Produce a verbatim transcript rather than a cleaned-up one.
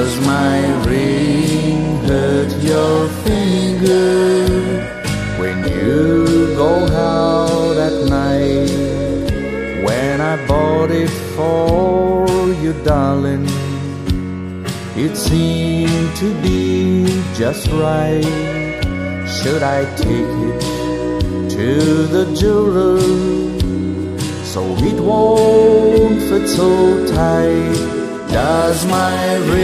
Does my ring hurt your finger when you go out at night? When I bought it for you, darling, it seemed to be just right. Should I take it to the jeweler so it won't fit so tight? Does my ring